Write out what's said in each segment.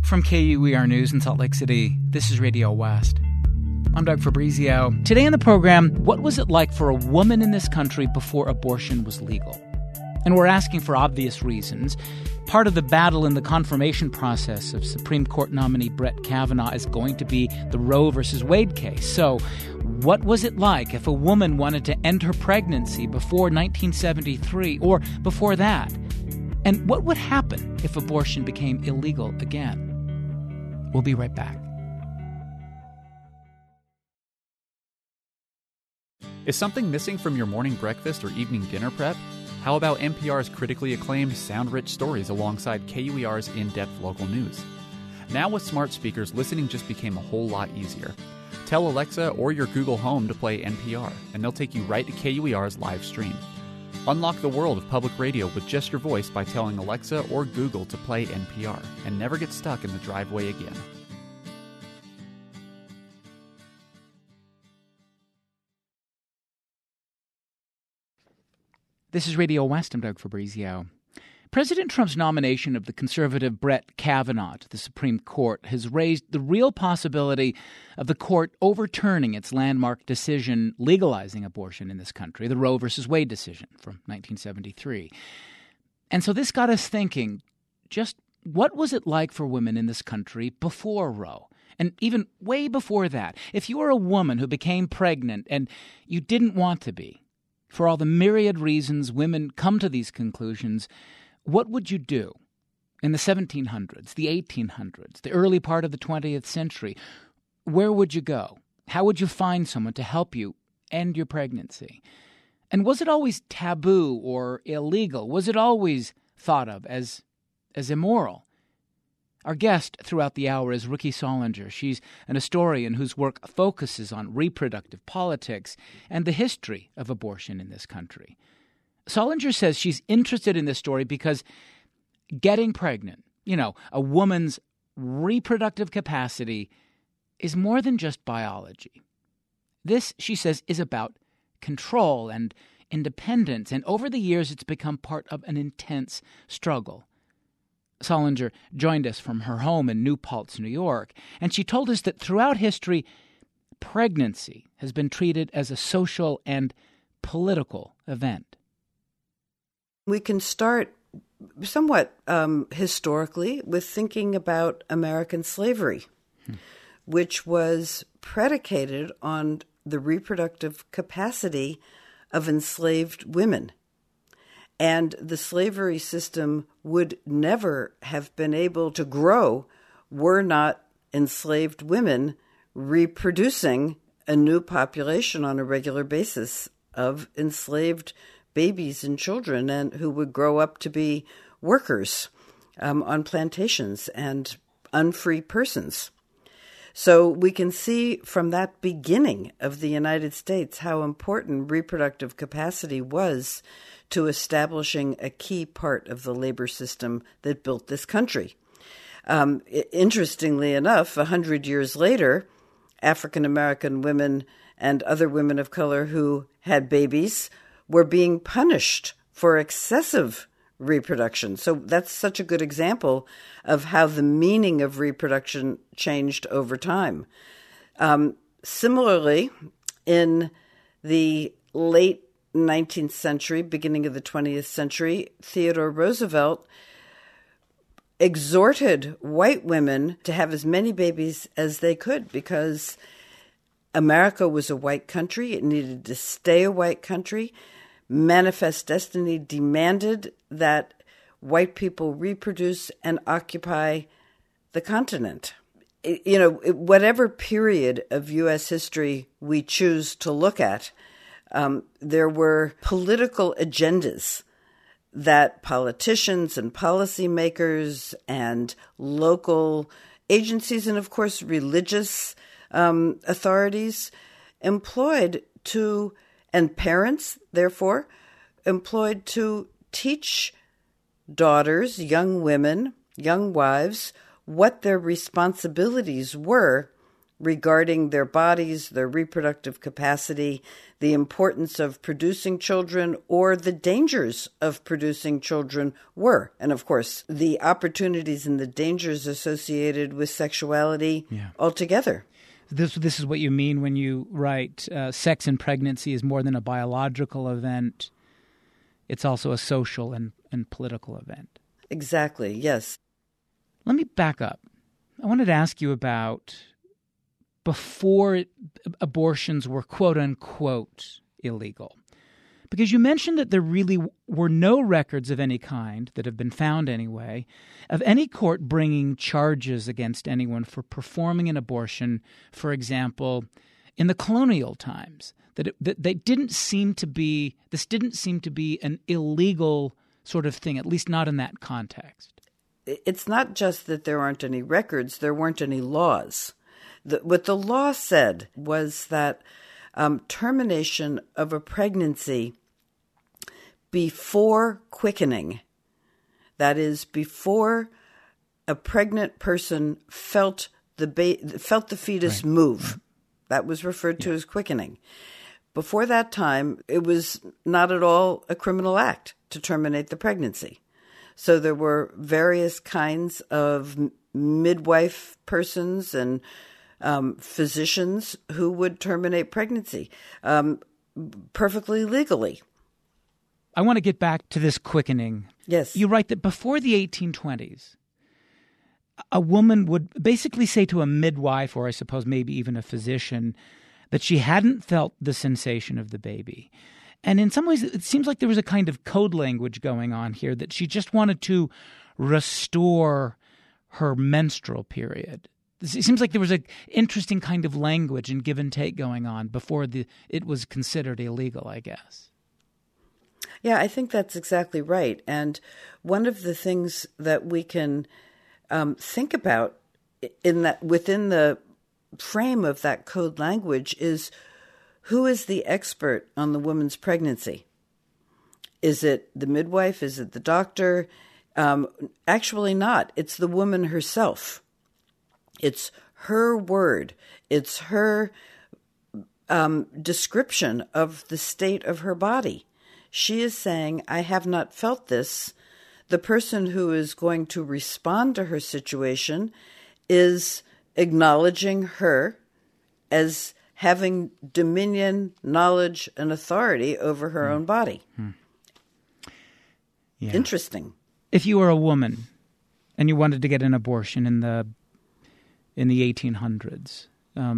From KUER News in Salt Lake City, this is Radio West. I'm Doug Fabrizio. Today on the program, what was it like for a woman in this country before abortion was legal? And we're asking for obvious reasons. Part of the battle in the confirmation process of Supreme Court nominee Brett Kavanaugh is going to be the Roe versus Wade case. So, what was it like if a woman wanted to end her pregnancy before 1973 or before that? And what would happen if abortion became illegal again? We'll be right back. Is something missing from your morning breakfast or evening dinner prep? How about NPR's critically acclaimed sound-rich stories alongside KUER's in-depth local news? Now with smart speakers, listening just became a whole lot easier. Tell Alexa or your Google Home to play NPR, and they'll take you right to KUER's live stream. Unlock the world of public radio with just your voice by telling Alexa or Google to play NPR, and never get stuck in the driveway again. This is Radio West. I'm Doug Fabrizio. President Trump's nomination of the conservative Brett Kavanaugh to the Supreme Court has raised the real possibility of the court overturning its landmark decision legalizing abortion in this country, the Roe versus Wade decision from 1973. And so this got us thinking, just what was it like for women in this country before Roe? And even way before that, if you were a woman who became pregnant and you didn't want to be, for all the myriad reasons women come to these conclusions, what would you do in the 1700s, the 1800s, the early part of the 20th century? Where would you go? How would you find someone to help you end your pregnancy? And was it always taboo or illegal? Was it always thought of as immoral? Our guest throughout the hour is Rikki Sollinger. She's an historian whose work focuses on reproductive politics and the history of abortion in this country. Sollinger says she's interested in this story because getting pregnant, a woman's reproductive capacity, is more than just biology. This, she says, is about control and independence, and over the years it's become part of an intense struggle. Sollinger joined us from her home in New Paltz, New York, and she told us that throughout history, pregnancy has been treated as a social and political event. We can start somewhat historically with thinking about American slavery, which was predicated on the reproductive capacity of enslaved women. And the slavery system would never have been able to grow were not enslaved women reproducing a new population on a regular basis of enslaved babies and children, and who would grow up to be workers on plantations and unfree persons. So we can see from that beginning of the United States how important reproductive capacity was to establishing a key part of the labor system that built this country. Interestingly enough, 100 years later, African American women and other women of color who had babies were being punished for excessive reproduction. So that's such a good example of how the meaning of reproduction changed over time. Similarly, in the late 19th century, beginning of the 20th century, Theodore Roosevelt exhorted white women to have as many babies as they could because America was a white country. It needed to stay a white country. Manifest Destiny demanded that white people reproduce and occupy the continent. Whatever period of U.S. history we choose to look at, there were political agendas that politicians and policymakers and local agencies and, of course, religious authorities employed to, and parents, therefore, employed to teach daughters, young women, young wives, what their responsibilities were regarding their bodies, their reproductive capacity, the importance of producing children, or the dangers of producing children were. And of course, the opportunities and the dangers associated with sexuality altogether. This is what you mean when you write sex in pregnancy is more than a biological event. It's also a social and political event. Exactly, yes. Let me back up. I wanted to ask you about before abortions were quote-unquote illegal. Because you mentioned that there really were no records of any kind, that have been found anyway, of any court bringing charges against anyone for performing an abortion, for example, in the colonial times. That they didn't seem to be, this didn't seem to be an illegal sort of thing, at least not in that context. It's not just that there aren't any records, there weren't any laws. What the law said was that termination of a pregnancy before quickening, that is, before a pregnant person felt the fetus move, that was referred to as quickening. Before that time, it was not at all a criminal act to terminate the pregnancy. So there were various kinds of midwife persons and physicians who would terminate pregnancy perfectly legally. I want to get back to this quickening. Yes. You write that before the 1820s, a woman would basically say to a midwife, or I suppose maybe even a physician, that she hadn't felt the sensation of the baby. And in some ways, it seems like there was a kind of code language going on here, that she just wanted to restore her menstrual period. It seems like there was an interesting kind of language and give and take going on before it was considered illegal, I guess. Yeah, I think that's exactly right. And one of the things that we can think about within the frame of that code language is, who is the expert on the woman's pregnancy? Is it the midwife? Is it the doctor? Actually not. It's the woman herself. It's her word. It's her description of the state of her body. She is saying, I have not felt this. The person who is going to respond to her situation is acknowledging her as having dominion, knowledge, and authority over her own body. Yeah. Interesting. If you were a woman and you wanted to get an abortion in the 1800s,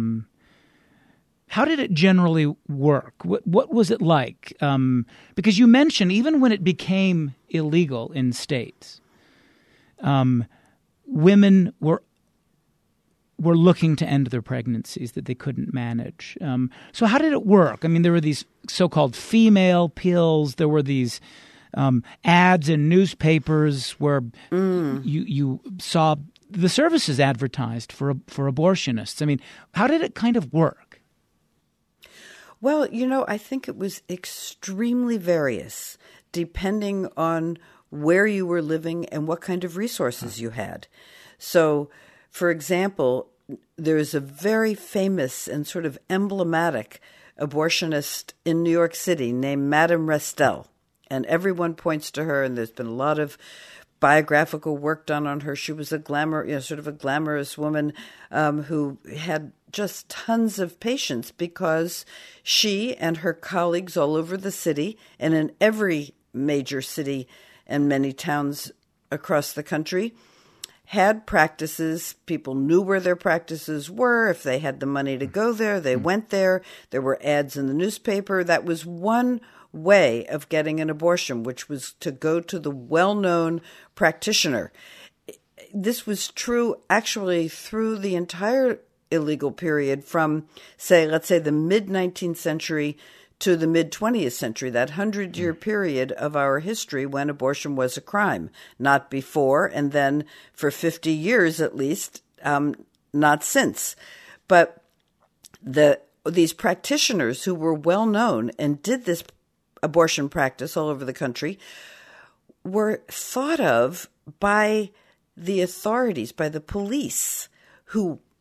how did it generally work? What was it like? Because you mentioned even when it became illegal in states, women were looking to end their pregnancies that they couldn't manage. So how did it work? I mean, there were these so-called female pills. There were these ads in newspapers where you saw the services advertised for abortionists. I mean, how did it kind of work? Well, I think it was extremely various, depending on where you were living and what kind of resources you had. So, for example, there is a very famous and sort of emblematic abortionist in New York City named Madame Restel. And everyone points to her, and there's been a lot of biographical work done on her. She was sort of a glamorous woman who had just tons of patients because she and her colleagues all over the city and in every major city and many towns across the country had practices. People knew where their practices were. If they had the money to go there, they went there. There were ads in the newspaper. That was one way of getting an abortion, which was to go to the well-known practitioner. This was true actually through the entire illegal period from, let's say the mid-19th century to the mid-20th century, that 100-year period of our history when abortion was a crime, not before, and then for 50 years at least, not since. But these practitioners who were well-known and did this abortion practice all over the country were thought of by the authorities, by the police, who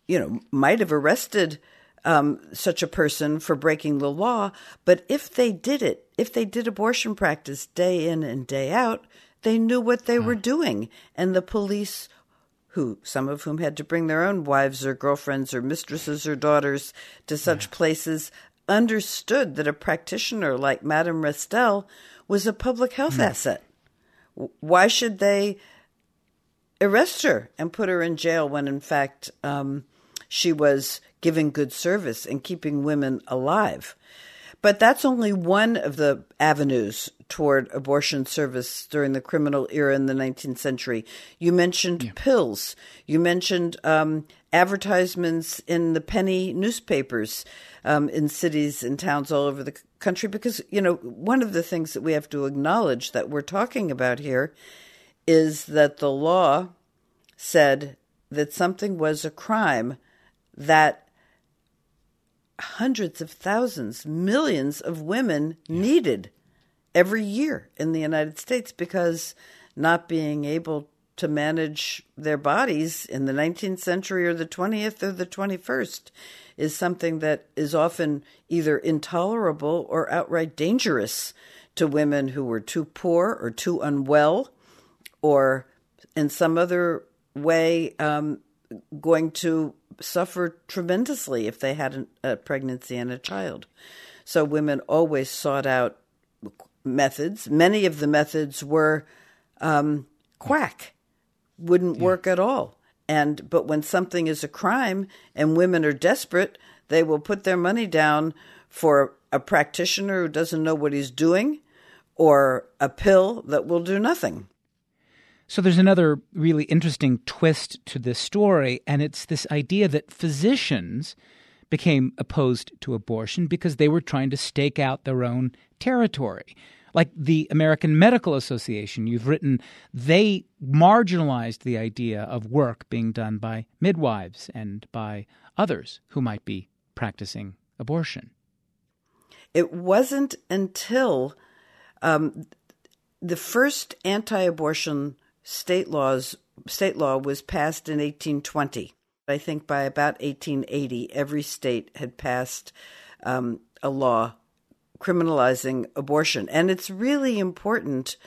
might have arrested such a person for breaking the law. But if they did abortion practice day in and day out, they knew what they were doing. And the police, some of whom had to bring their own wives or girlfriends or mistresses or daughters to such places, understood that a practitioner like Madame Restel was a public health asset. Why should they arrest her and put her in jail when, in fact, she was giving good service and keeping women alive? But that's only one of the avenues toward abortion service during the criminal era in the 19th century. You mentioned pills. You mentioned advertisements in the penny newspapers in cities and towns all over the country. Because, one of the things that we have to acknowledge that we're talking about here is that the law said that something was a crime that hundreds of thousands, millions of women needed every year in the United States, because not being able to manage their bodies in the 19th century or the 20th or the 21st is something that is often either intolerable or outright dangerous to women who were too poor or too unwell or in some other way going to suffer tremendously if they had a pregnancy and a child. So women always sought out methods. Many of the methods were quack, wouldn't work at all. But when something is a crime and women are desperate, they will put their money down for a practitioner who doesn't know what he's doing or a pill that will do nothing. So there's another really interesting twist to this story, and it's this idea that physicians became opposed to abortion because they were trying to stake out their own territory. Like the American Medical Association, you've written, they marginalized the idea of work being done by midwives and by others who might be practicing abortion. It wasn't until the first anti-abortion state law was passed in 1820. I think by about 1880, every state had passed a law criminalizing abortion. And it's really important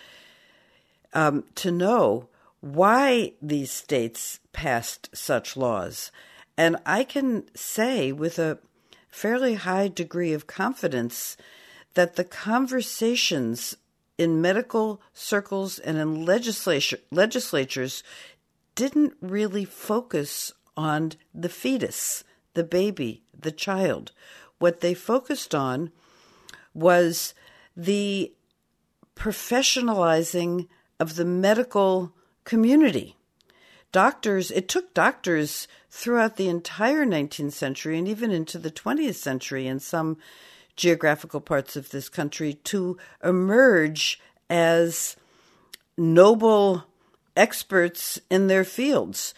to know why these states passed such laws. And I can say with a fairly high degree of confidence that the conversations in medical circles and in legislatures didn't really focus on the fetus, the baby, the child. What they focused on was the professionalizing of the medical community. It took doctors throughout the entire 19th century and even into the 20th century in some geographical parts of this country to emerge as noble experts in their fields.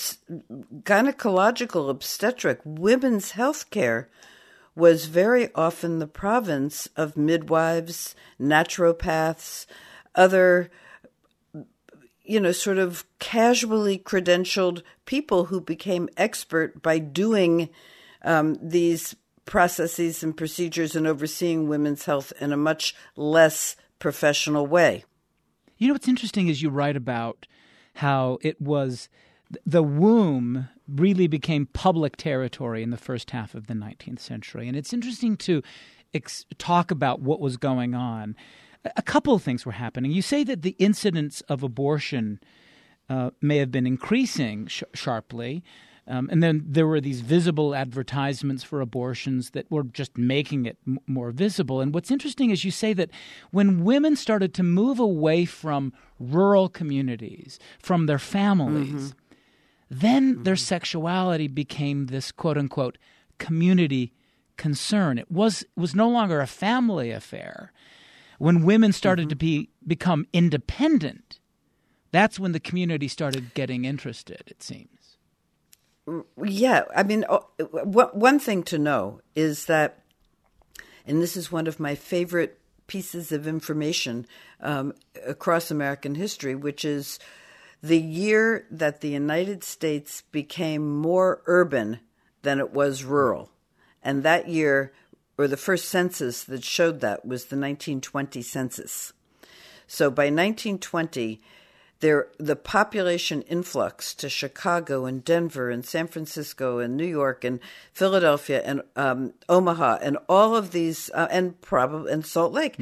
Gynecological obstetric, women's health care was very often the province of midwives, naturopaths, other, sort of casually credentialed people who became expert by doing these processes and procedures and overseeing women's health in a much less professional way. What's interesting is you write about how it was the womb really became public territory in the first half of the 19th century. And it's interesting to talk about what was going on. A couple of things were happening. You say that the incidence of abortion may have been increasing sharply. And then there were these visible advertisements for abortions that were just making it more visible. And what's interesting is you say that when women started to move away from rural communities, from their families, then their sexuality became this quote-unquote community concern. It was no longer a family affair. When women started to become independent, that's when the community started getting interested, it seems. Yeah, I mean, one thing to know is that, and this is one of my favorite pieces of information across American history, which is the year that the United States became more urban than it was rural. And that year, or the first census that showed that, was the 1920 census. So by 1920, the population influx to Chicago and Denver and San Francisco and New York and Philadelphia and Omaha and all of these and Salt Lake,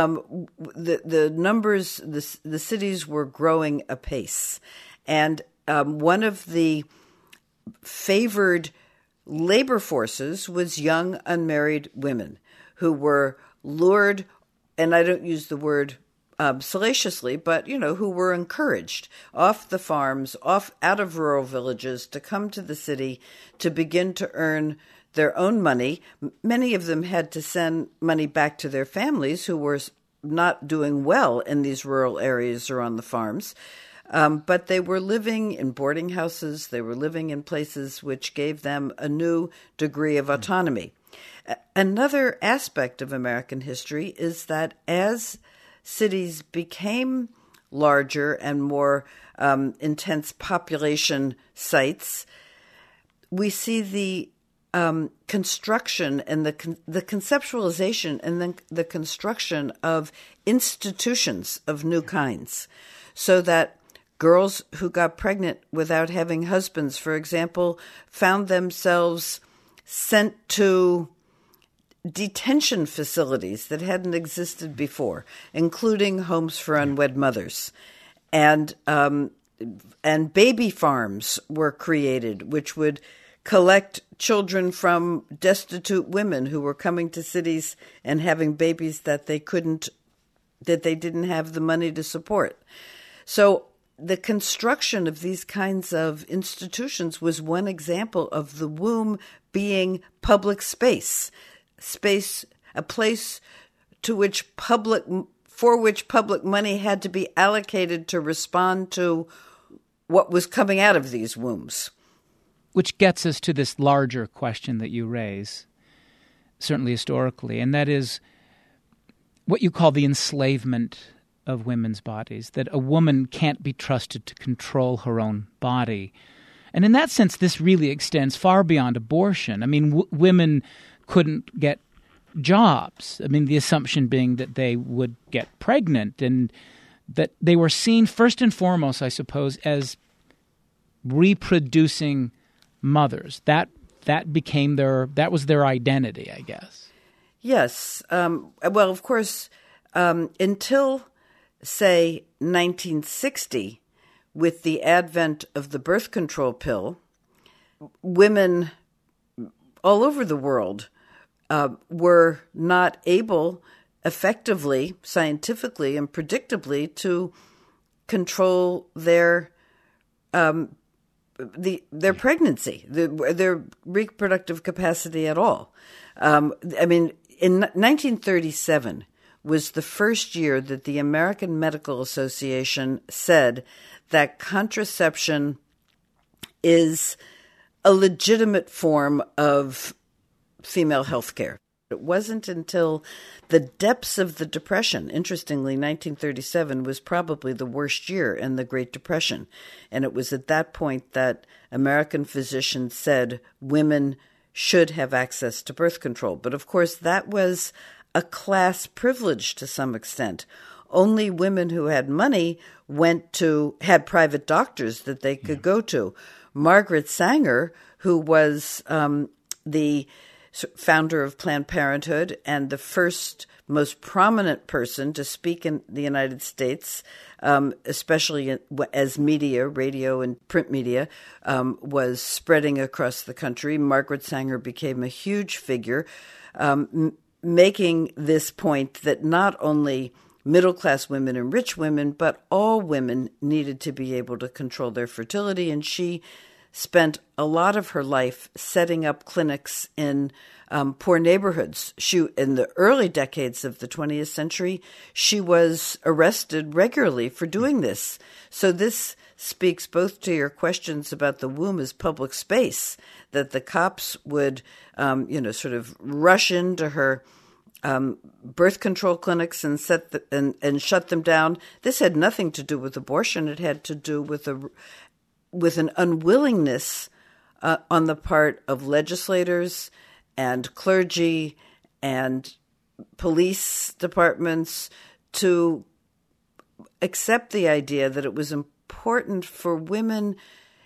the numbers, the cities were growing apace, and one of the favored labor forces was young unmarried women who were lured, and I don't use the word salaciously, but, who were encouraged off the farms, out of rural villages to come to the city to begin to earn their own money. Many of them had to send money back to their families who were not doing well in these rural areas or on the farms. But they were living in boarding houses. They were living in places which gave them a new degree of autonomy. Another aspect of American history is that as cities became larger and more intense population sites, we see the construction and the conceptualization and then the construction of institutions of new kinds, so that girls who got pregnant without having husbands, for example, found themselves sent to detention facilities that hadn't existed before, including homes for unwed mothers. And baby farms were created, which would collect children from destitute women who were coming to cities and having babies that they didn't have the money to support. So the construction of these kinds of institutions was one example of the womb being public space, a place for which public money had to be allocated to respond to what was coming out of these wombs. Which gets us to this larger question that you raise, certainly historically, and that is what you call the enslavement of women's bodies, that a woman can't be trusted to control her own body. And in that sense, this really extends far beyond abortion. I mean, women couldn't get jobs. I mean, the assumption being that they would get pregnant and that they were seen first and foremost, I suppose, as reproducing mothers. That was their identity, I guess. Yes. Well, of course, until, say, 1960, with the advent of the birth control pill, women all over the world were not able effectively, scientifically, and predictably to control their pregnancy, their reproductive capacity at all. I mean, in 1937 was the first year that the American Medical Association said that contraception is a legitimate form of female health care. It wasn't until the depths of the Depression, interestingly, 1937 was probably the worst year in the Great Depression. And it was at that point that American physicians said women should have access to birth control. But of course, that was a class privilege to some extent. Only women who had money had private doctors that they could go to. Margaret Sanger, who was the founder of Planned Parenthood and the first most prominent person to speak in the United States, especially as media, radio and print media, was spreading across the country. Margaret Sanger became a huge figure, making this point that not only middle-class women and rich women, but all women needed to be able to control their fertility. And she spent a lot of her life setting up clinics in poor neighborhoods. In the early decades of the 20th century, she was arrested regularly for doing this. So this speaks both to your questions about the womb as public space, that the cops would, sort of rush into her birth control clinics and shut them down. This had nothing to do with abortion. It had to do with an unwillingness on the part of legislators and clergy and police departments to accept the idea that it was important for women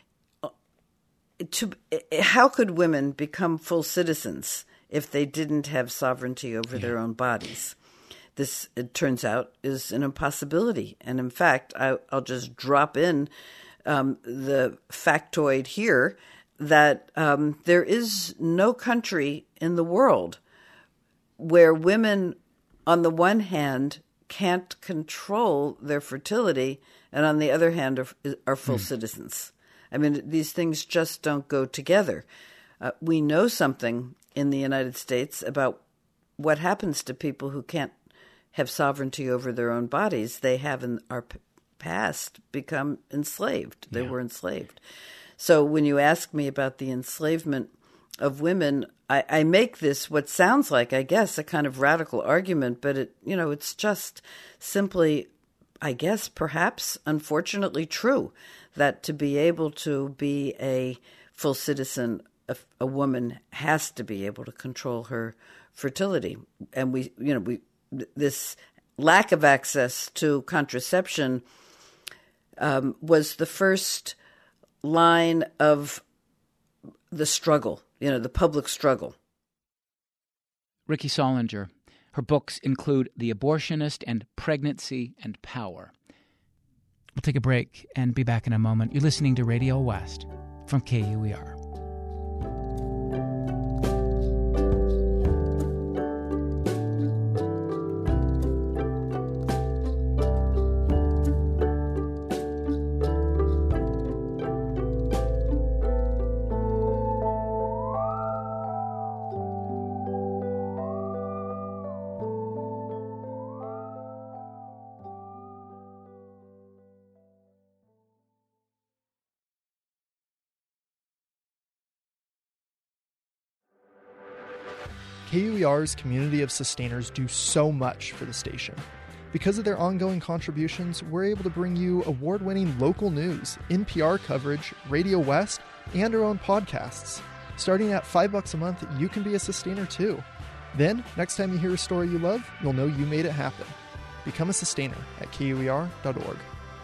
how could women become full citizens if they didn't have sovereignty over their own bodies? This, it turns out, is an impossibility. And in fact, I'll just drop in the factoid here that there is no country in the world where women, on the one hand, can't control their fertility, and on the other hand, are full citizens. I mean, these things just don't go together. We know something in the United States about what happens to people who can't have sovereignty over their own bodies. They have in our past become enslaved. They were enslaved. So when you ask me about the enslavement of women, I make this what sounds like, I guess, a kind of radical argument, but it's just simply, I guess, perhaps, unfortunately true, that to be able to be a full citizen, a woman has to be able to control her fertility. And this lack of access to contraception was the first line of the struggle, the public struggle. Rikki Sollinger. Her books include The Abortionist and Pregnancy and Power. We'll take a break and be back in a moment. You're listening to Radio West from KUER. KUER's community of sustainers do so much for the station. Because of their ongoing contributions, we're able to bring you award-winning local news, NPR coverage, Radio West, and our own podcasts. Starting at $5 a month, you can be a sustainer too. Then, next time you hear a story you love, you'll know you made it happen. Become a sustainer at KUER.org.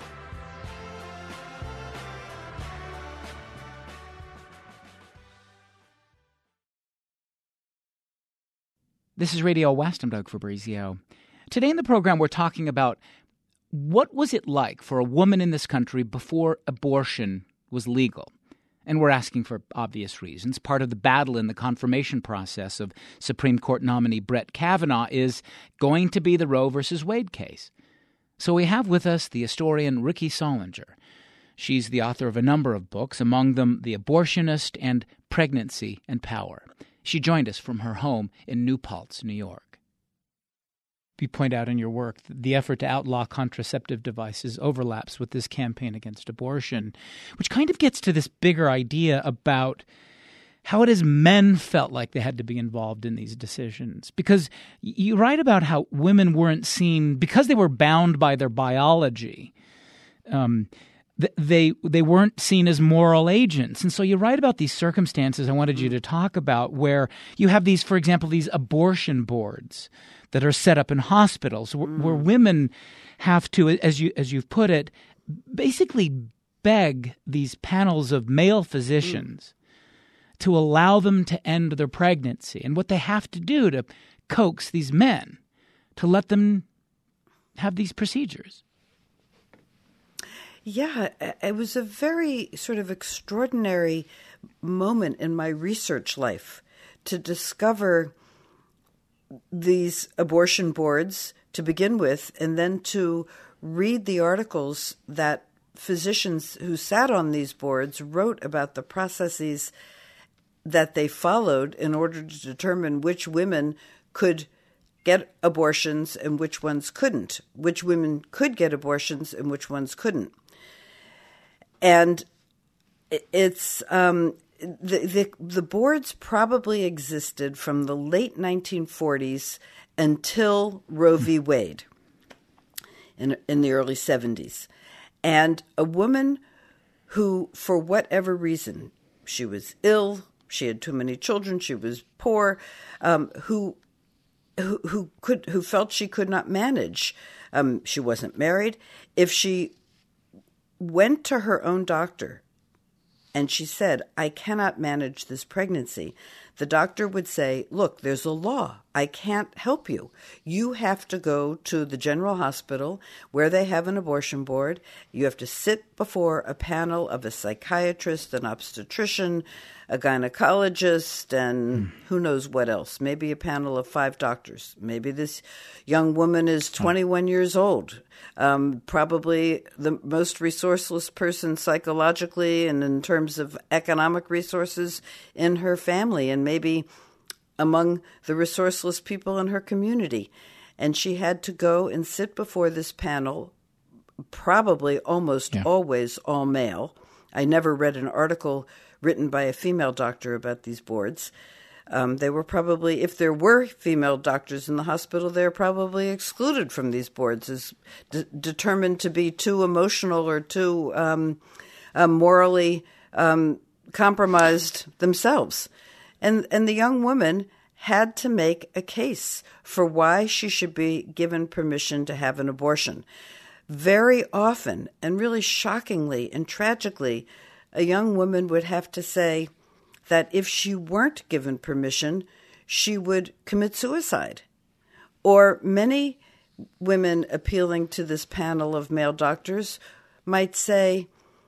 This is Radio West. I'm Doug Fabrizio. Today in the program, we're talking about what was it like for a woman in this country before abortion was legal. And we're asking for obvious reasons. Part of the battle in the confirmation process of Supreme Court nominee Brett Kavanaugh is going to be the Roe v. Wade case. So we have with us the historian Rikki Sollinger. She's the author of a number of books, among them The Abortionist and Pregnancy and Power. She joined us from her home in New Paltz, New York. You point out in your work that the effort to outlaw contraceptive devices overlaps with this campaign against abortion, which kind of gets to this bigger idea about how it is men felt like they had to be involved in these decisions. Because you write about how women weren't seen, because they were bound by their biology, they weren't seen as moral agents. And so you write about these circumstances I wanted you to talk about where you have these, for example, these abortion boards that are set up in hospitals where women have to, as you've put it, basically beg these panels of male physicians to allow them to end their pregnancy, and what they have to do to coax these men to let them have these procedures. Yeah, it was a very sort of extraordinary moment in my research life to discover these abortion boards to begin with, and then to read the articles that physicians who sat on these boards wrote about the processes that they followed in order to determine which women could get abortions and which ones couldn't, which women could get abortions and which ones couldn't. And it's the boards probably existed from the late 1940s until Roe v. Wade in the early 70s. And a woman who, for whatever reason, she was ill, she had too many children, she was poor, who felt she could not manage. She wasn't married. If she went to her own doctor and she said, I cannot manage this pregnancy, the doctor would say, look, there's a law. I can't help you. You have to go to the general hospital where they have an abortion board. You have to sit before a panel of a psychiatrist, an obstetrician, a gynecologist, and who knows what else. Maybe a panel of 5 doctors. Maybe this young woman is 21 years old, probably the most resourceless person psychologically and in terms of economic resources in her family, and maybe among the resourceless people in her community. And she had to go and sit before this panel, probably almost always all male. I never read an article written by a female doctor about these boards. They were probably, if there were female doctors in the hospital, they're probably excluded from these boards as determined to be too emotional or too morally compromised themselves. And the young woman had to make a case for why she should be given permission to have an abortion. Very often, and really shockingly and tragically, a young woman would have to say that if she weren't given permission, she would commit suicide. Or many women appealing to this panel of male doctors might say,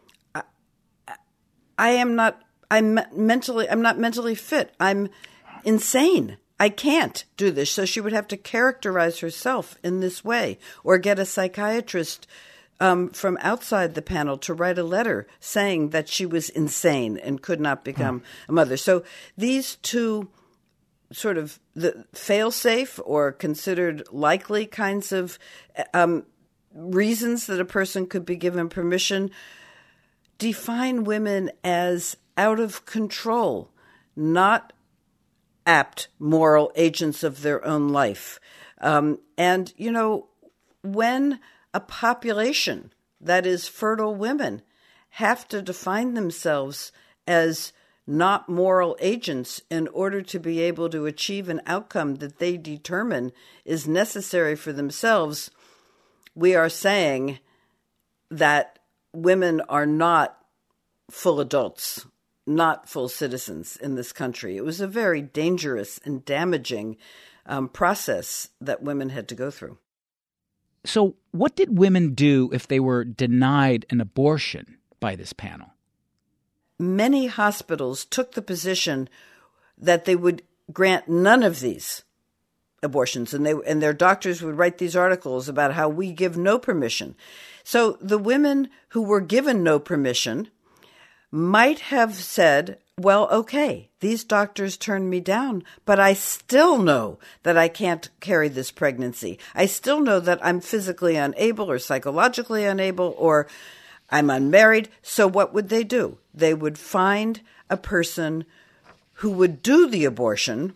I'm not mentally fit. I'm insane. I can't do this. So she would have to characterize herself in this way, or get a psychiatrist from outside the panel to write a letter saying that she was insane and could not become a mother. So these two sort of the fail-safe or considered likely kinds of reasons that a person could be given permission define women as out of control, not apt moral agents of their own life. And, you know, when a population that is fertile women have to define themselves as not moral agents in order to be able to achieve an outcome that they determine is necessary for themselves, we are saying that women are not full adults, not full citizens in this country. It was a very dangerous and damaging process that women had to go through. So what did women do if they were denied an abortion by this panel? Many hospitals took the position that they would grant none of these abortions, and their doctors would write these articles about how we give no permission. So the women who were given no permission might have said, well, okay, these doctors turned me down, but I still know that I can't carry this pregnancy. I still know that I'm physically unable or psychologically unable, or I'm unmarried. So what would they do? They would find a person who would do the abortion,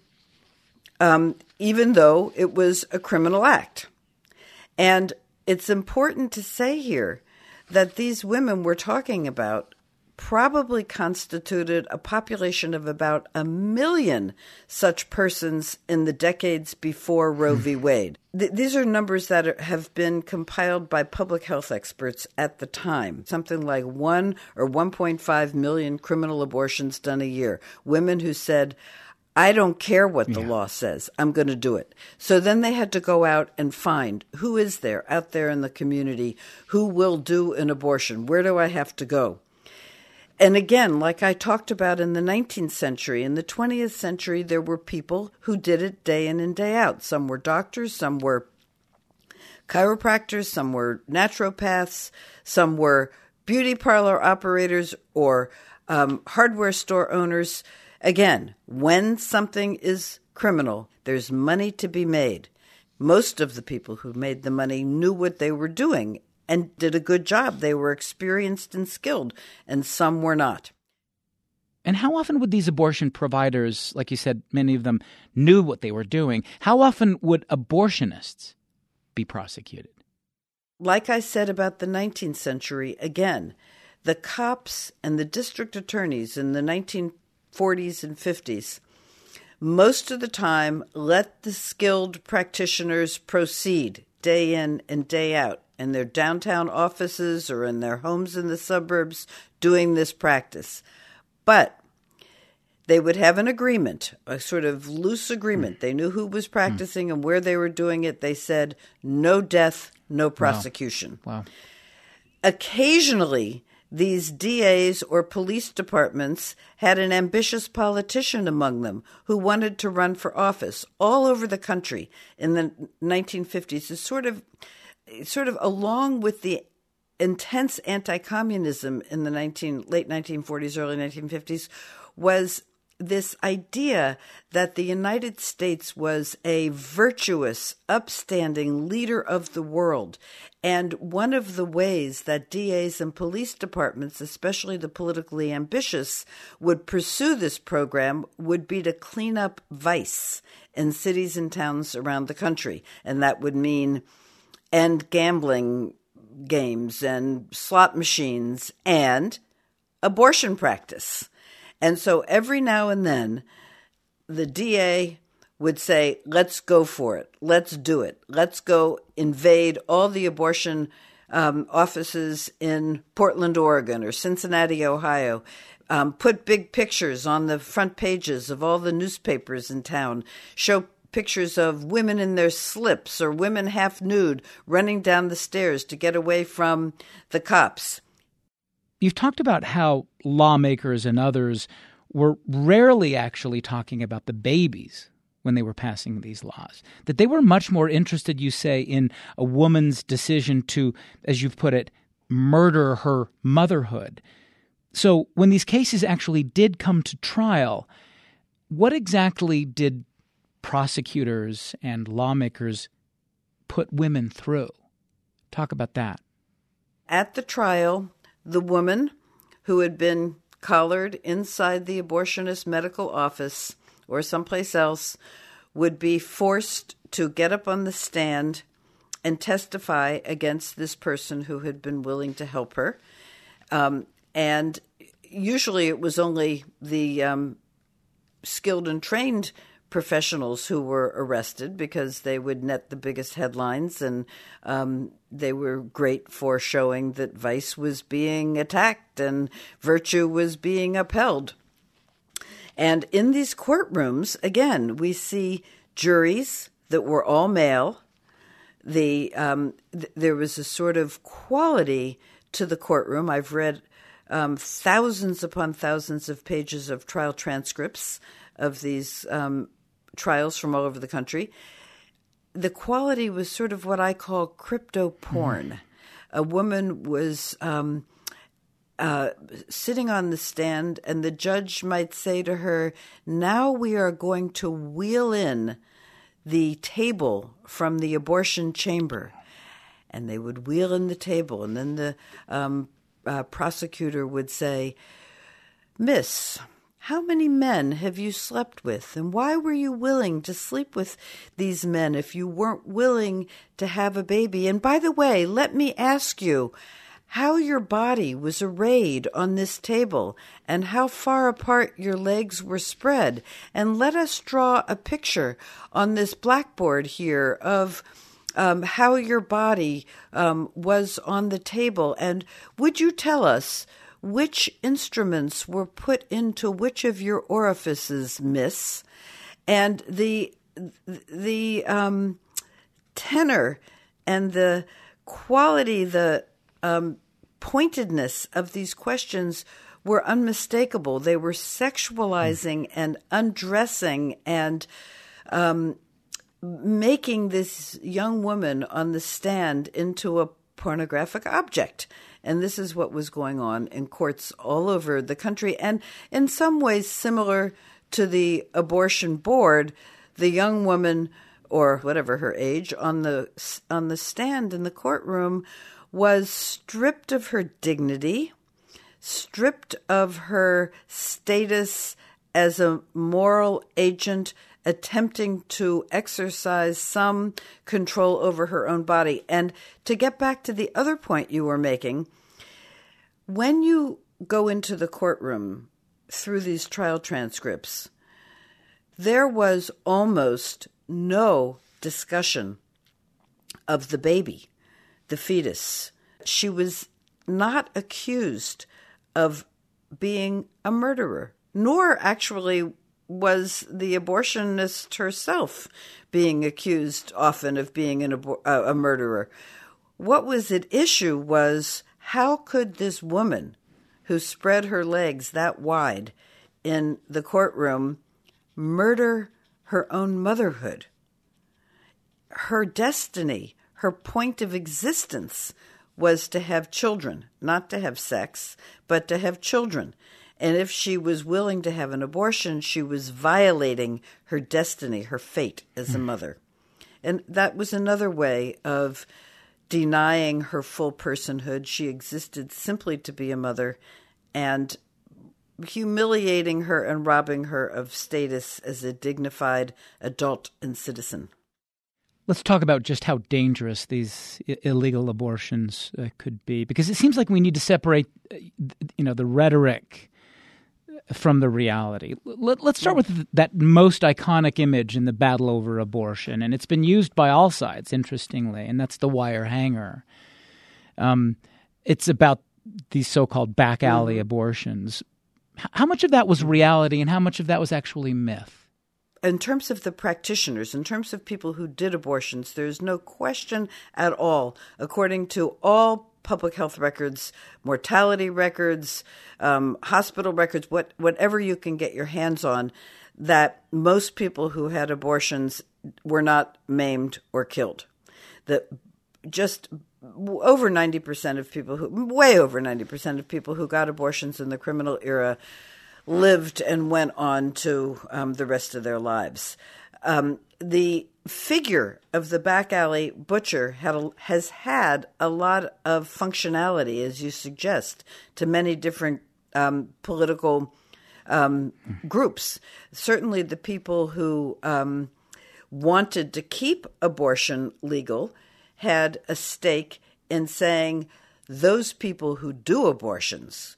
even though it was a criminal act. And it's important to say here that these women we're talking about probably constituted a population of about 1 million such persons in the decades before Roe v. Wade. These are numbers that have been compiled by public health experts at the time, something like 1 or 1.5 million criminal abortions done a year. Women who said, I don't care what the law says, I'm going to do it. So then they had to go out and find who is there out there in the community who will do an abortion. Where do I have to go? And again, like I talked about in the 19th century, in the 20th century, there were people who did it day in and day out. Some were doctors, some were chiropractors, some were naturopaths, some were beauty parlor operators or hardware store owners. Again, when something is criminal, there's money to be made. Most of the people who made the money knew what they were doing and did a good job. They were experienced and skilled, and some were not. And how often would these abortion providers, like you said, many of them knew what they were doing, how often would abortionists be prosecuted? Like I said about the 19th century, again, the cops and the district attorneys in the 1940s and 50s most of the time let the skilled practitioners proceed day in and day out in their downtown offices or in their homes in the suburbs doing this practice. But they would have an agreement, a sort of loose agreement. They knew who was practicing and where they were doing it. They said, no death, no prosecution. Wow. Occasionally, these DAs or police departments had an ambitious politician among them who wanted to run for office all over the country in the 1950s. It's sort of along with the intense anti-communism in the late 1940s, early 1950s, was this idea that the United States was a virtuous, upstanding leader of the world. And one of the ways that DAs and police departments, especially the politically ambitious, would pursue this program would be to clean up vice in cities and towns around the country. And that would mean end gambling games and slot machines and abortion practice. And so every now and then, the DA would say, let's go for it. Let's do it. Let's go invade all the abortion offices in Portland, Oregon, or Cincinnati, Ohio. Put big pictures on the front pages of all the newspapers in town. Show pictures of women in their slips or women half nude running down the stairs to get away from the cops. You've talked about how lawmakers and others were rarely actually talking about the babies when they were passing these laws, that they were much more interested, you say, in a woman's decision to, as you've put it, murder her motherhood. So when these cases actually did come to trial, what exactly did prosecutors and lawmakers put women through? Talk about that. At the trial, the woman who had been collared inside the abortionist medical office or someplace else would be forced to get up on the stand and testify against this person who had been willing to help her. And usually it was only the skilled and trained professionals who were arrested because they would net the biggest headlines, and they were great for showing that vice was being attacked and virtue was being upheld. And in these courtrooms, again, we see juries that were all male. There was a sort of quality to the courtroom. I've read thousands upon thousands of pages of trial transcripts of these trials from all over the country. The quality was sort of what I call crypto porn. A woman was sitting on the stand, and the judge might say to her, now we are going to wheel in the table from the abortion chamber. And they would wheel in the table, and then the prosecutor would say, Miss, how many men have you slept with, and why were you willing to sleep with these men if you weren't willing to have a baby? And by the way, let me ask you how your body was arrayed on this table and how far apart your legs were spread. And let us draw a picture on this blackboard here of how your body was on the table. And would you tell us which instruments were put into which of your orifices, miss? And the tenor and the quality, the pointedness of these questions were unmistakable. They were sexualizing and undressing and making this young woman on the stand into a pornographic object. And this is what was going on in courts all over the country. And in some ways similar to the abortion board, the young woman, or whatever her age, on the stand in the courtroom was stripped of her dignity, stripped of her status as a moral agent, attempting to exercise some control over her own body. And to get back to the other point you were making, when you go into the courtroom through these trial transcripts, there was almost no discussion of the baby, the fetus. She was not accused of being a murderer, nor actually was the abortionist herself being accused often of being a murderer. What was at issue was, how could this woman who spread her legs that wide in the courtroom murder her own motherhood? Her destiny, her point of existence was to have children, not to have sex, but to have children. And if she was willing to have an abortion, she was violating her destiny, her fate as a mother. And that was another way of denying her full personhood. She existed simply to be a mother, and humiliating her and robbing her of status as a dignified adult and citizen. Let's talk about just how dangerous these illegal abortions could be, because it seems like we need to separate, the rhetoric from the reality. Let's start with that most iconic image in the battle over abortion, and it's been used by all sides, interestingly, and that's the wire hanger. It's about these so-called back alley abortions. How much of that was reality and how much of that was actually myth? In terms of the practitioners, in terms of people who did abortions, there's no question at all, according to all public health records, mortality records, hospital records, whatever you can get your hands on, that most people who had abortions were not maimed or killed. That just over 90% of people way over 90% of people who got abortions in the criminal era lived and went on to the rest of their lives. The figure of the back alley butcher has had a lot of functionality, as you suggest, to many different political groups. Certainly the people who wanted to keep abortion legal had a stake in saying those people who do abortions,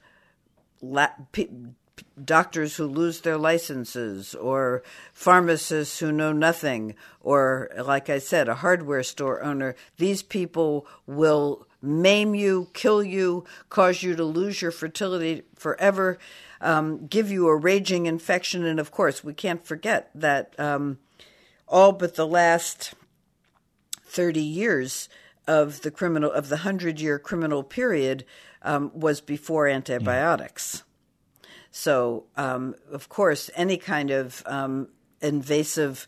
doctors who lose their licenses, or pharmacists who know nothing, or, like I said, a hardware store owner, these people will maim you, kill you, cause you to lose your fertility forever, give you a raging infection. And, of course, we can't forget that all but the last 30 years of the 100-year criminal period was before antibiotics. So, of course, any kind of invasive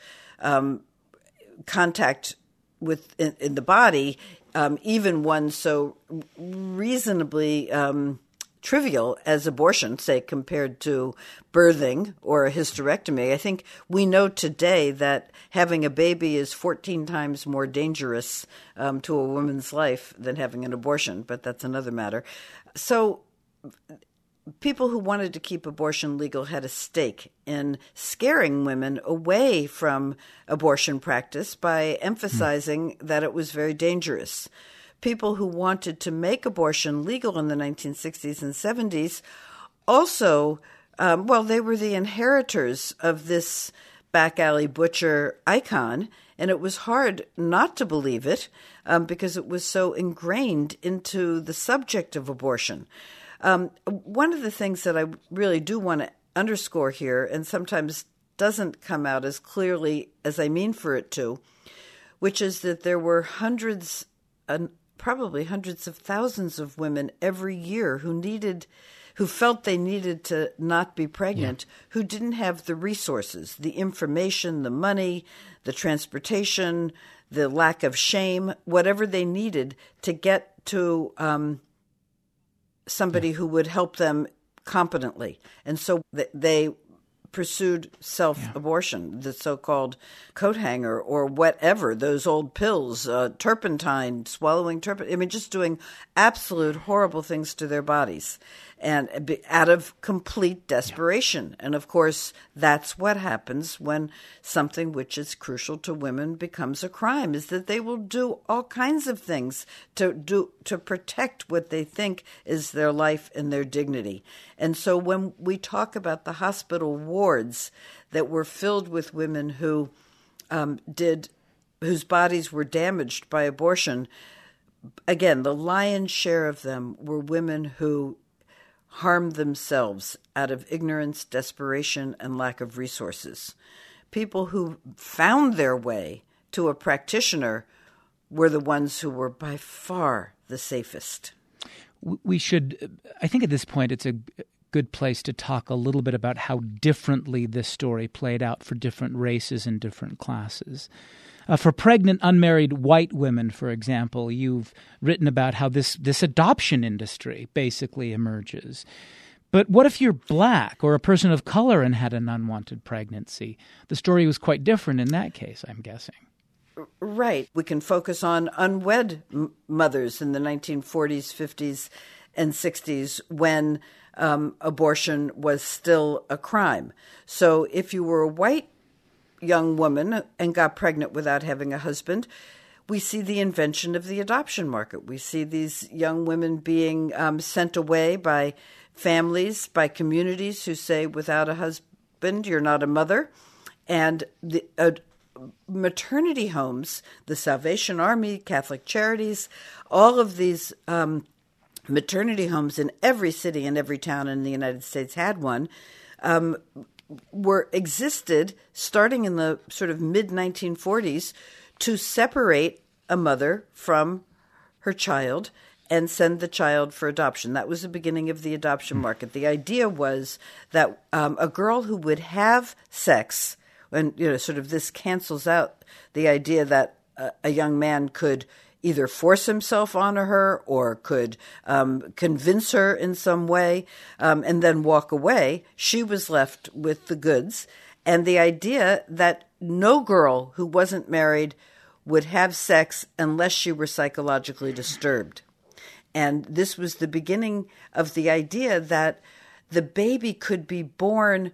contact in the body, even one so reasonably trivial as abortion, say, compared to birthing or a hysterectomy. I think we know today that having a baby is 14 times more dangerous to a woman's life than having an abortion, but that's another matter. So people who wanted to keep abortion legal had a stake in scaring women away from abortion practice by emphasizing that it was very dangerous. People who wanted to make abortion legal in the 1960s and 70s also, they were the inheritors of this back alley butcher icon, and it was hard not to believe it because it was so ingrained into the subject of abortion. One of the things that I really do want to underscore here, and sometimes doesn't come out as clearly as I mean for it to, which is that there were probably hundreds of thousands of women every year who felt they needed to not be pregnant, who didn't have the resources, the information, the money, the transportation, the lack of shame, whatever they needed to get to somebody who would help them competently. And so they pursued self-abortion, the so-called coat hanger or whatever, those old pills, turpentine, swallowing turpentine, I mean, just doing absolute horrible things to their bodies and out of complete desperation. And, of course, that's what happens when something which is crucial to women becomes a crime, is that they will do all kinds of things to protect what they think is their life and their dignity. And so when we talk about the hospital wards that were filled with women whose bodies were damaged by abortion, again, the lion's share of them were women who harmed themselves out of ignorance, desperation, and lack of resources. People who found their way to a practitioner were the ones who were by far the safest. We should, I think at this point, it's a good place to talk a little bit about how differently this story played out for different races and different classes. For pregnant, unmarried white women, for example, you've written about how this adoption industry basically emerges. But what if you're black or a person of color and had an unwanted pregnancy? The story was quite different in that case, I'm guessing. Right. We can focus on unwed mothers in the 1940s, 50s, and 60s when abortion was still a crime. So if you were a white young woman and got pregnant without having a husband, we see the invention of the adoption market. We see these young women being sent away by families, by communities who say, without a husband, you're not a mother. And the maternity homes, the Salvation Army, Catholic Charities, all of these maternity homes in every city and every town in the United States had one, existed starting in the sort of mid-1940s to separate a mother from her child and send the child for adoption. That was the beginning of the adoption market. The idea was that a girl who would have sex, and sort of this cancels out the idea that a young man could either force himself on her or could convince her in some way and then walk away. She was left with the goods. And the idea that no girl who wasn't married would have sex unless she were psychologically disturbed. And this was the beginning of the idea that the baby could be born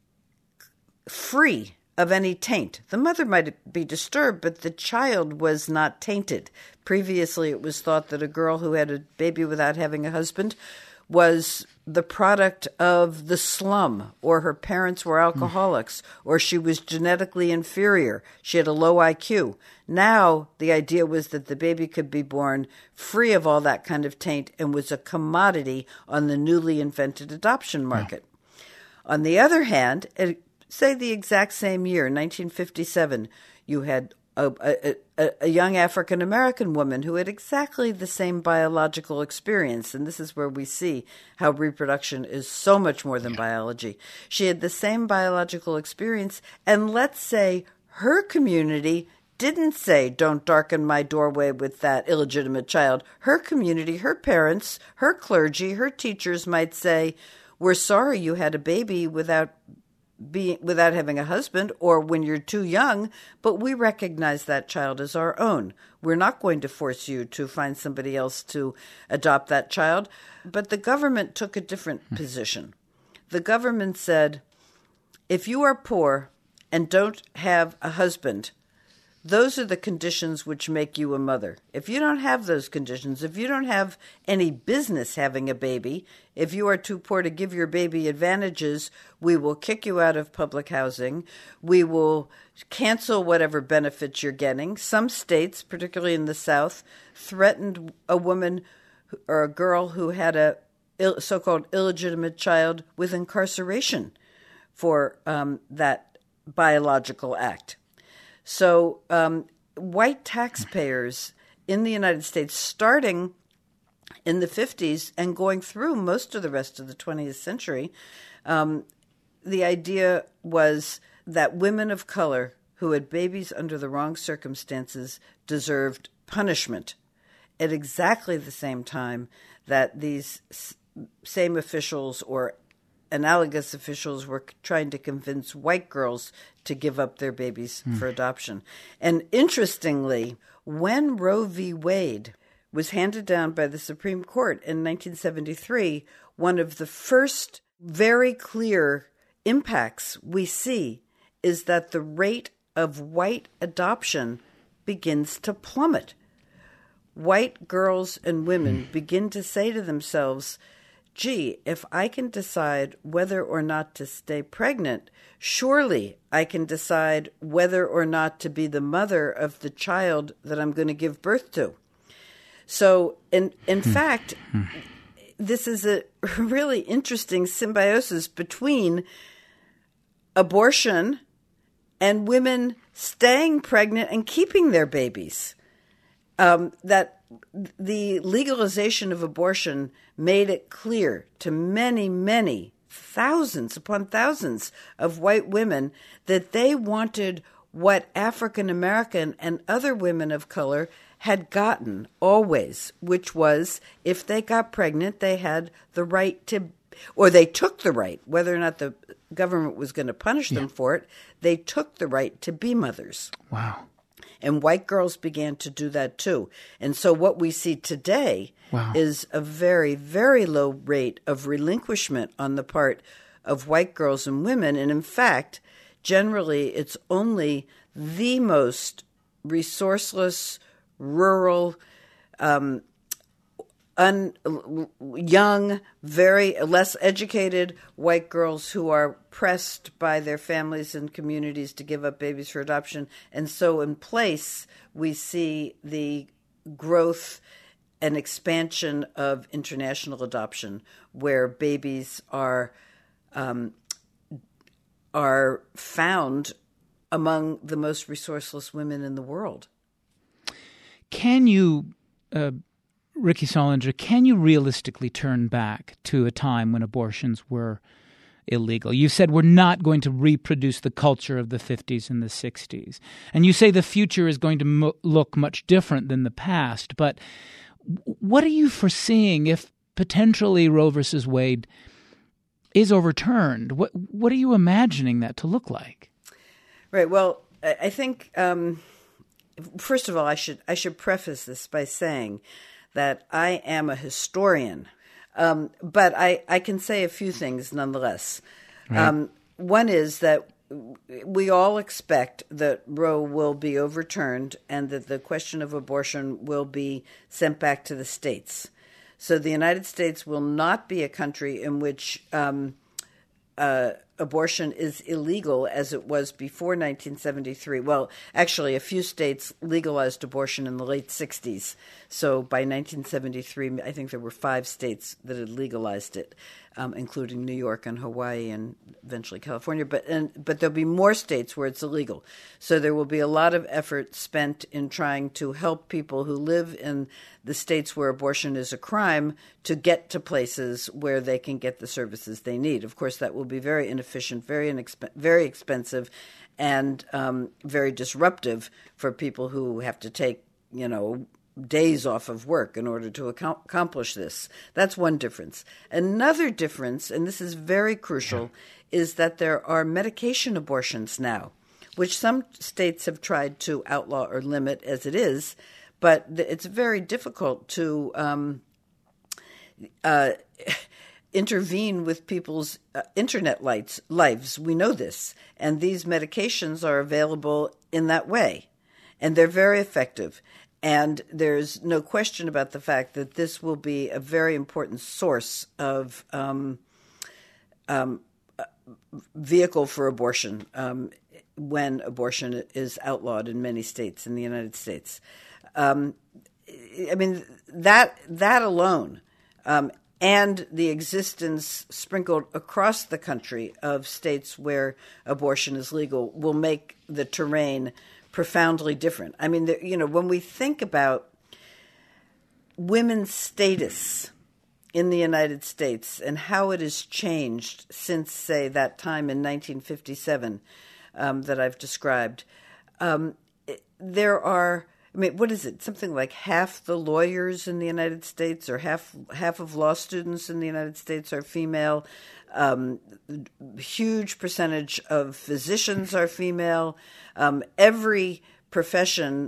free of any taint. The mother might be disturbed, but the child was not tainted. Previously, it was thought that a girl who had a baby without having a husband was the product of the slum, or her parents were alcoholics, or she was genetically inferior. She had a low IQ. Now, the idea was that the baby could be born free of all that kind of taint and was a commodity on the newly invented adoption market. On the other hand, say the exact same year, 1957, you had a young African-American woman who had exactly the same biological experience. And this is where we see how reproduction is so much more than biology. She had the same biological experience. And let's say her community didn't say, don't darken my doorway with that illegitimate child. Her community, her parents, her clergy, her teachers might say, we're sorry you had a baby without having a husband, or when you're too young, but we recognize that child as our own. We're not going to force you to find somebody else to adopt that child. But the government took a different position. The government said, if you are poor and don't have a husband, those are the conditions which make you a mother. If you don't have those conditions, if you don't have any business having a baby, if you are too poor to give your baby advantages, we will kick you out of public housing. We will cancel whatever benefits you're getting. Some states, particularly in the South, threatened a woman or a girl who had a so-called illegitimate child with incarceration for that biological act. So white taxpayers in the United States, starting in the 50s and going through most of the rest of the 20th century, the idea was that women of color who had babies under the wrong circumstances deserved punishment at exactly the same time that these same officials or analogous officials were trying to convince white girls to give up their babies for adoption. And interestingly, when Roe v. Wade was handed down by the Supreme Court in 1973, one of the first very clear impacts we see is that the rate of white adoption begins to plummet. White girls and women begin to say to themselves, gee, if I can decide whether or not to stay pregnant, surely I can decide whether or not to be the mother of the child that I'm going to give birth to. So, in fact, this is a really interesting symbiosis between abortion and women staying pregnant and keeping their babies. That the legalization of abortion made it clear to many, many thousands upon thousands of white women that they wanted what African American and other women of color had gotten always, which was if they got pregnant, they had the right to, or they took the right, whether or not the government was going to punish them for it, they took the right to be mothers. Wow. And white girls began to do that too. And so what we see today is a very, very low rate of relinquishment on the part of white girls and women. And in fact, generally, it's only the most resourceless, rural, young, very less educated white girls who are pressed by their families and communities to give up babies for adoption. And so in place, we see the growth and expansion of international adoption, where babies are found among the most resourceless women in the world. Can you, Ricky Sollinger, can you realistically turn back to a time when abortions were illegal? You said we're not going to reproduce the culture of the 50s and the 60s. And you say the future is going to look much different than the past. But what are you foreseeing if potentially Roe versus Wade is overturned? What are you imagining that to look like? Right. Well, I think, first of all, I should preface this by saying that I am a historian, but I can say a few things nonetheless. Right. One is that we all expect that Roe will be overturned and that the question of abortion will be sent back to the states. So the United States will not be a country in which abortion is illegal as it was before 1973. Well, actually, a few states legalized abortion in the late 60s. So by 1973, I think there were 5 states that had legalized it, including New York and Hawaii and eventually California. But there'll be more states where it's illegal. So there will be a lot of effort spent in trying to help people who live in the states where abortion is a crime to get to places where they can get the services they need. Of course, that will be very inefficient, very expensive, and very disruptive for people who have to take, days off of work in order to accomplish this. That's one difference. Another difference, and this is very crucial, is that there are medication abortions now, which some states have tried to outlaw or limit as it is, but it's very difficult to intervene with people's internet lives. We know this. And these medications are available in that way. And they're very effective. And there's no question about the fact that this will be a very important source of vehicle for abortion when abortion is outlawed in many states in the United States. That alone, and the existence sprinkled across the country of states where abortion is legal will make the terrain profoundly different. I mean, when we think about women's status in the United States and how it has changed since, say, that time in 1957 that I've described, there are I mean, what is it? Something like half the lawyers in the United States, or half of law students in the United States are female. Huge percentage of physicians are female. Every profession,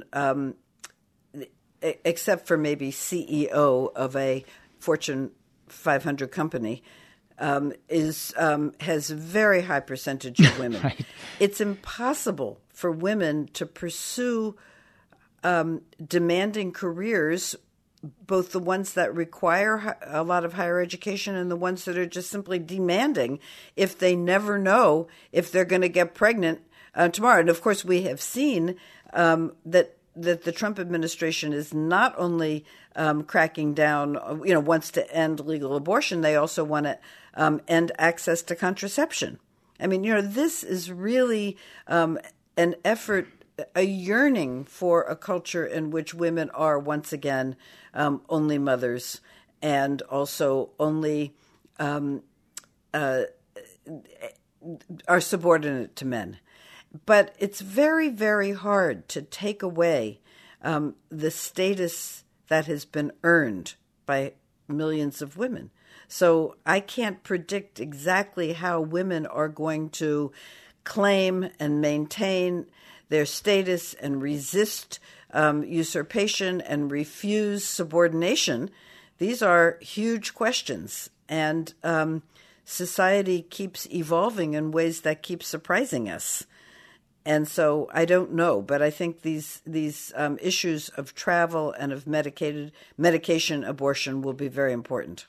except for maybe CEO of a Fortune 500 company, has a very high percentage of women. Right. It's impossible for women to pursue demanding careers, both the ones that require a lot of higher education and the ones that are just simply demanding, if they never know if they're going to get pregnant tomorrow. And of course, we have seen that the Trump administration is not only cracking down, wants to end legal abortion, they also want to end access to contraception. I mean, this is really an effort, a yearning for a culture in which women are once again only mothers and also only are subordinate to men. But it's very, very hard to take away the status that has been earned by millions of women. So I can't predict exactly how women are going to claim and maintain their status and resist usurpation and refuse subordination. These are huge questions, and society keeps evolving in ways that keep surprising us. And so I don't know, but I think these issues of travel and of medication abortion will be very important.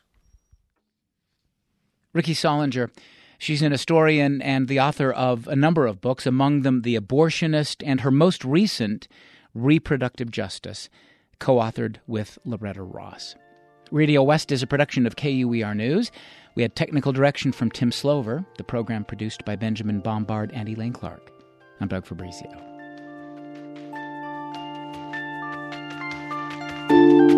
Rikki Sollinger, she's an historian and the author of a number of books, among them The Abortionist and her most recent, Reproductive Justice, co-authored with Loretta Ross. Radio West is a production of KUER News. We had technical direction from Tim Slover, the program produced by Benjamin Bombard and Elaine Clark. I'm Doug Fabrizio.